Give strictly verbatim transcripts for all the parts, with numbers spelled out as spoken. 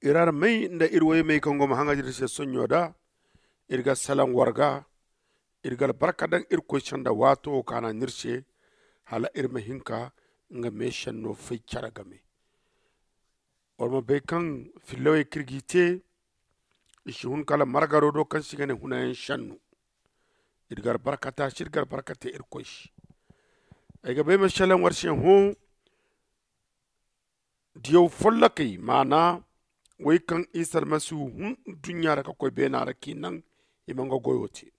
irar mai nda irwai mai kango mahanga dirse sonyoda irga salan warga irgal barkadan irko chanda wato kana nirse hala irma hinka nga meshan no fay charagame orma be kan filowe kirgite ishun kala margaro do kan sigane hunayen shannu irgar barkata shirgar barkate irkoish ayga be mashalan warshen hu diyo follakay mana way kan isar masu hun dunya raka koy benara kinan imanga goyote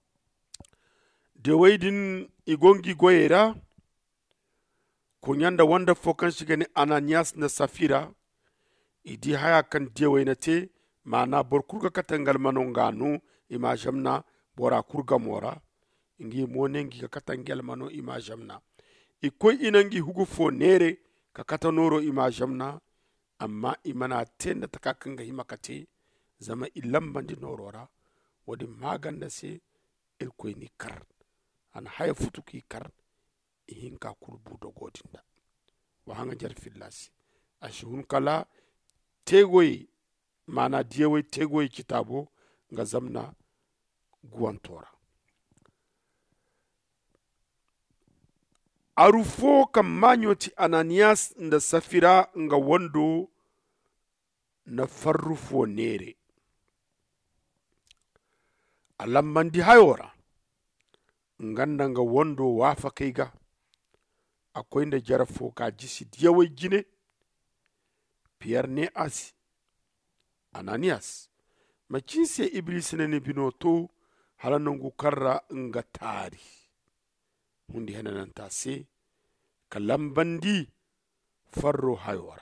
de waydin igongi goyera kunyanda wanda fokan shigani Ananias na Safira idi haya kan de waynate mana borkurga katangal manonganu ima jamna bora kurga mora ingi monengi ka katangel mano ima jamna ikoy inangi hugu fo nere ka katanoro ima jamna amma imana tenda takakanga himakate zama ilambandi norora wadi maganda se irkoy ni kar an haya futuki kar ihinka kurbu dogodinda wahanga jar fillasi ashun kala tegoy mana diyewe tegoy kitabo nga zamna guwantora arufo kam manyoti Ananias nda Safira nga wando na farrufo nere alambandi hayora nganda nga wando wafa kaiga akwai nda jarafo ka jisi diyawe jine Pierre ne asi Ananias macinse iblis ne binoto halanungu karra nga tari hundi hanananta se kalambandi farro hayora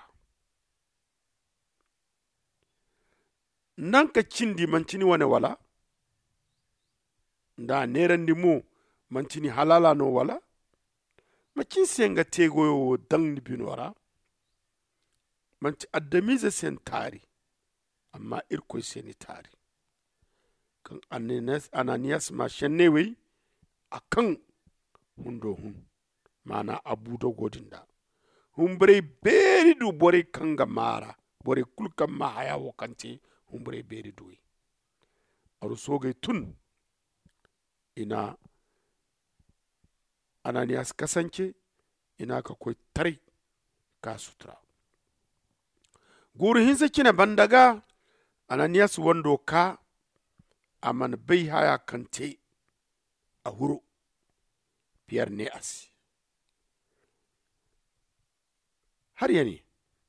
nanka cindi mancini wane wala nda nerandi mu mancini halala no wala macinse nga tegoyo dangni binora manci addamize sen tari amma irkoy seni tari kan Ananias, Ananias ma shennewe akan hundo hun mana abudo godinda humbre beri du bore kanga mara bore kulka ma haya wakante humbre beri duwi aru soge tun ina Ananias kasance ina ka koy tari ka sutra guru hinsa kina bandaga Ananias wando ka aman bai haya kante a huro Pierre ne asi har yani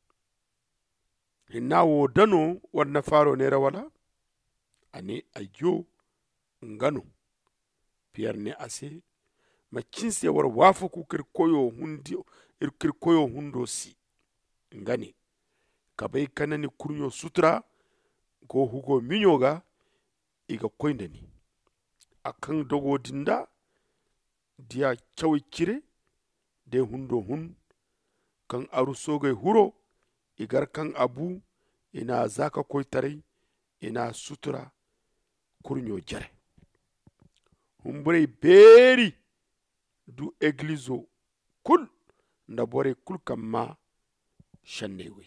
hinna wo dano wanna faro ne rawala ane ayyo ngano Pierre ne asi macinse war wafa ku kir koyo hundi ir kir koyo hundo si ngani kabai kanani kurnyo sutra go hugo minyoga iga koindani akan dogo dinda dia chawi kire de hundo hun kan aru sogai huro igar kan abu ina zaka koitare ina sutura kurnyo jare humbure beri du eglizo kul nda bore kul kamma shannewe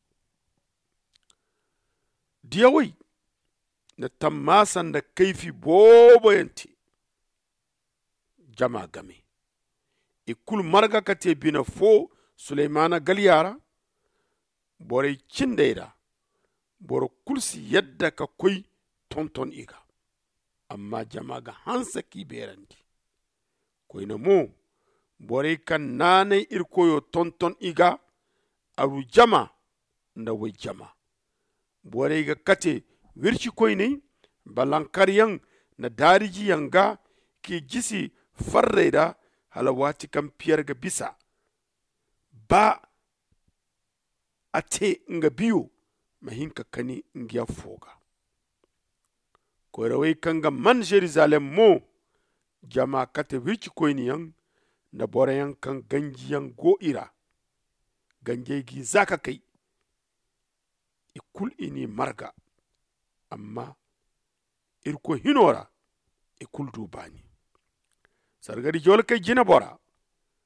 diyawai na tammasan da kaifi boboyanti jama game ikul marga kate bina fo Suleimana galiyara bore cindaira bore kulsi yadda ka koi tonton iga amma jama ga hansa ki berandi koi na mo bore kan nane irkoyo tonton iga aru jama nda wai jama bore ga kate wirci koi ne balankariyan na dariji yanga ki jisi farreda halawati kan piyar ga bisa ba ate nga biyo mahinka kani ngiya foga korawai kanga man Jerusalem mo jama kate wirci koyni yang na borayan kan ganji yang go ira ganje gi zaka kai ikul ini marga amma irko hinora ikul dubani sargari jol kai jina bora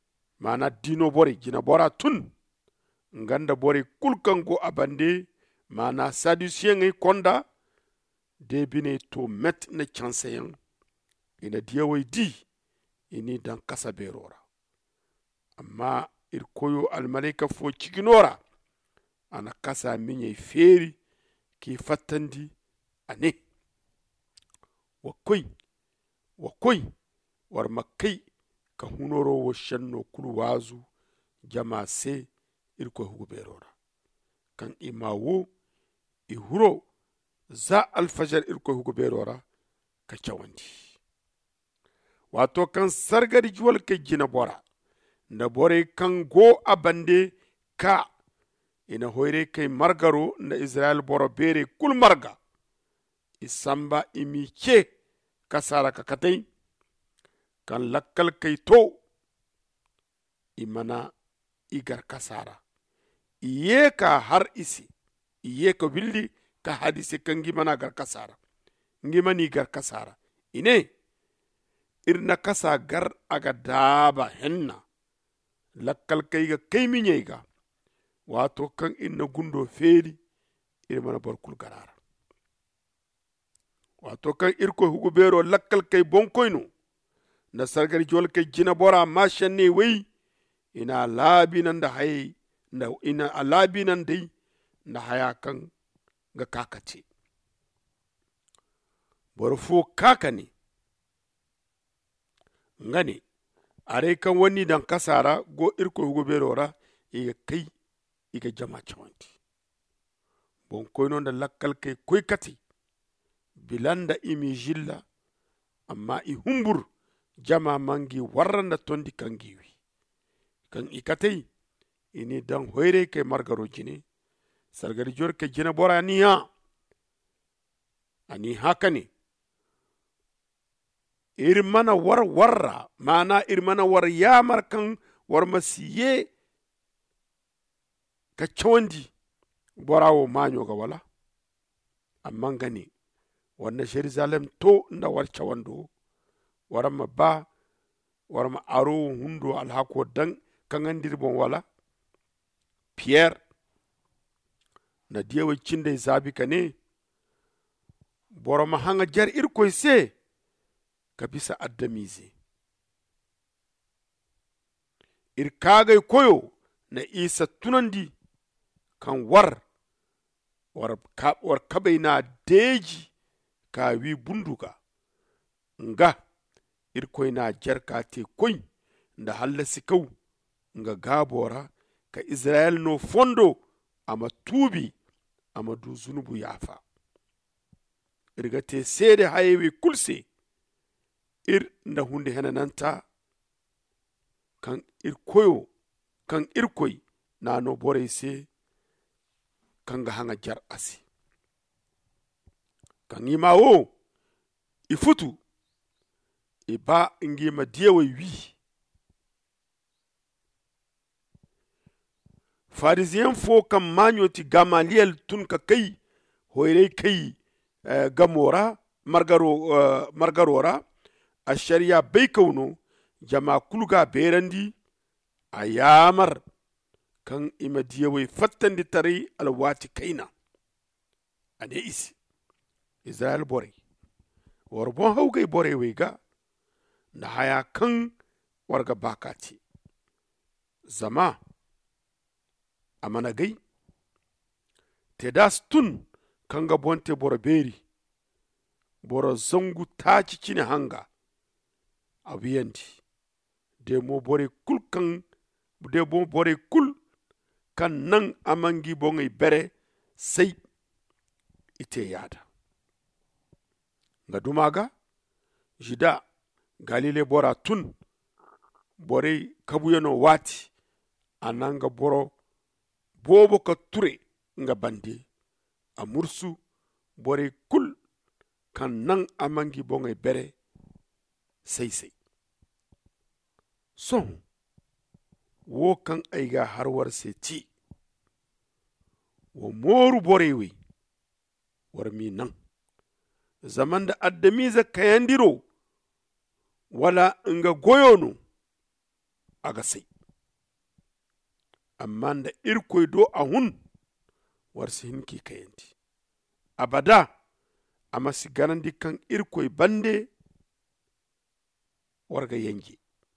mana dino bori jina bora tun nganda bori kulkango abande mana sadusiyen konda de bine to met na chanseyan ina diyawai di ini dan kasa berora amma ir koyo almalaika fo cikinora ana kasa minye feri ki fattandi ane wakoy wakoy war makai ka hunoro wo shanno kulu wazu jama se ir ko hugo berora kan imawo i huro za alfajar ir ko hugo berora ka cawandi wato kan sargari juwal ke jina bora na bore kan go abande ka ina hoire kai margaro na Israel boro bere kul marga isamba imi ke kasara kakatai kan lakkal kai to imana igar kasara iye ka har isi iye ka willi ka hadise kan gimana gar kasara ngimani gar kasara ine irna kasa gar aga daba henna lakkal kai ga kai minye ga wato kan inna gundo feri irmana barkul garara wato kan irko hugo bero lakkal kai bonkoyno na sargar jol kai jina bora mashan ne wai ina labi nan da haye na ina alabi nan dai na haya kan ga kakace borfo kaka ne ngane are kan wani dan kasara go irko hugo berora iga kai iga jama chawanti bon koyno da lakkal kai koy kati bilanda imi jilla amma i humbur jama mangi warranda tondi kangiwi kan ikatei ini dan hoire ke margaro jine sargari jor ke jina bora niya ani hakani irmana war warra mana irmana war yamar kan war masiye ka chawandi borawo manyo ga wala amma gani wannan Jerusalem to nda war chawando warama ba warama aro hundo alhako dan kangandir bon wala Pierre na diyawa cinde zabi kane boroma hanga jar irkoy se kabisa addamize ir kagay koyo na isa tunandi kan war war ka war kabaina deji ka wi bunduga nga irkoy na jar ka te koy nda halla sikau nga gabora ka Israel no fondo ama tubi ama du zunubu yafa irga te sede hayewe kulse ir nda hunde henananta kan ir koyo kan ir koy na no bore se kan ga hanga jar asi kan ima wo ifutu iba ingima diyewe wi Pharisien fo kan manyoti Gamaliel tun ka kai hoire kai uh, gamora margaro uh, margarora a shari'a bai kauno jama kulga berandi a yamar kan ima diyawai fattan di tare alwati kaina ane isi Israel bore warbon haugai bore wega na haya kan warga bakati zama amana gai te das tun kanga bonte boro beri boro zongu taci cine hanga a wiyandi de mo bore kul kan de mo bore kul kan nan amangi bongai bere sai ite yada nga dumaga jida galile bora tun bore kabuyano wati ananga boro bobo ka ture nga bande a mursu bore kul kan nan amangi bongai bere sai sai son wo kan aiga harwar se ti wo moru borewe war mi nan zaman da addamiza kayandiro wala nga goyono aga sai amma da irkoy do a hun warsi hinki kayanti abada ama siganandi kan irkoy bande warga yangi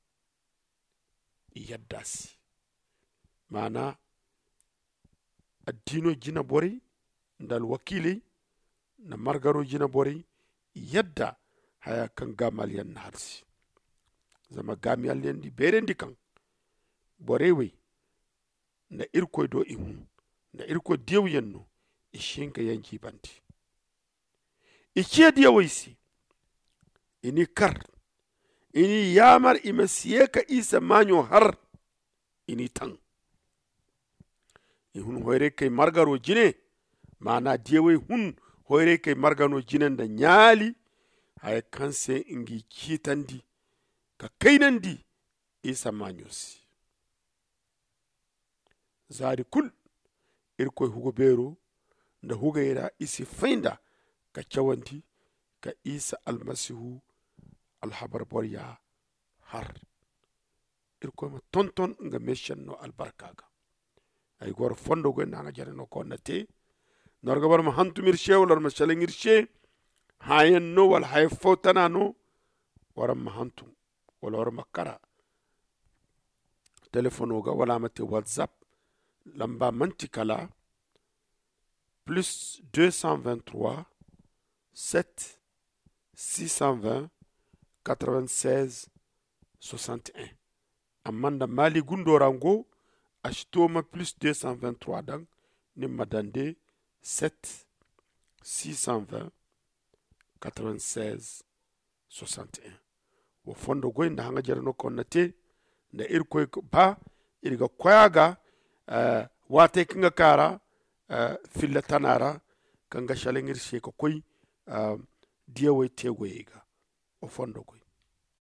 yaddasi mana addino jina bori ndal wakili na margaro jina bori yadda haya kan gamal yan nahalsi zama gamiyal yan di berendi kan borewe na irkoy do ihu na irko diyaw yanno ishinka yanki banti ikiya diyawaisi ini kar ini yamar imasiye ka isa manyo har ini tan ihun hoire kai margaro jine mana diyawai hun hoire kai margano jinen da nyali haya kanse ingi kitandi ka kainandi isa manyosi zari kul irkoy hugo bero nda huga ira isi fainda ka cawanti ka isa almasihu alhabar boriya har irkoy ma tonton nga meshan no albarkaga ay gor fondo go na nga jare no ko nate norga bar ma hantumir she wala ma shalengir she hayen no wal hay fotana no wara ma hantum wala wara makara telefono ga wala mate whatsapp lamba mantikala plus deux cent vingt-trois sept six cent vingt quatre-vingt-seize soixante et un amanda mali gundorango ashtoma plus deux cent vingt-trois dan ni madande sept six cent vingt quatre-vingt-seize soixante et un wo fondo goy nda hanga jarano konnate nda irkoy ba irga koyaga uh, wate kinga kara uh, filla tanara kanga shalengir she ko koy uh, diyawe tegoyega o fondo goy